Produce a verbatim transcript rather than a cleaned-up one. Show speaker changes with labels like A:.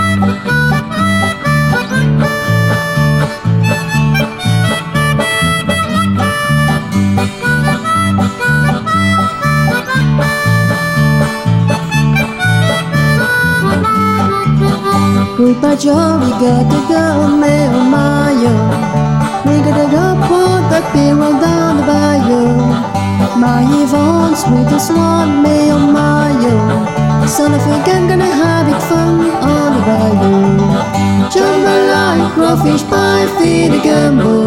A: Goodbye Joe, we gotta go, me oh my yo. We gotta go put that beer all down the bayou. My Yvonne, sweetest one, me oh my yo. Son of a gun, gonna have it fun on the bayou. Jambalaya, crawfish pie, feed a gumbo.